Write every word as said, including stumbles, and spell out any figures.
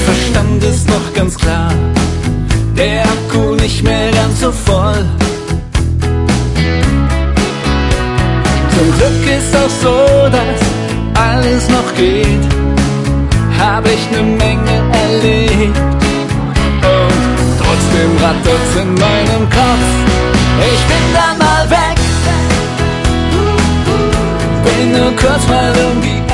Verstand ist noch ganz klar, der Akku nicht mehr ganz so voll. Zum Glück ist auch so, dass alles noch geht, hab ich ne Menge erlebt. Und trotzdem rattert's in meinem Kopf, ich bin dann mal weg, bin nur kurz mal um die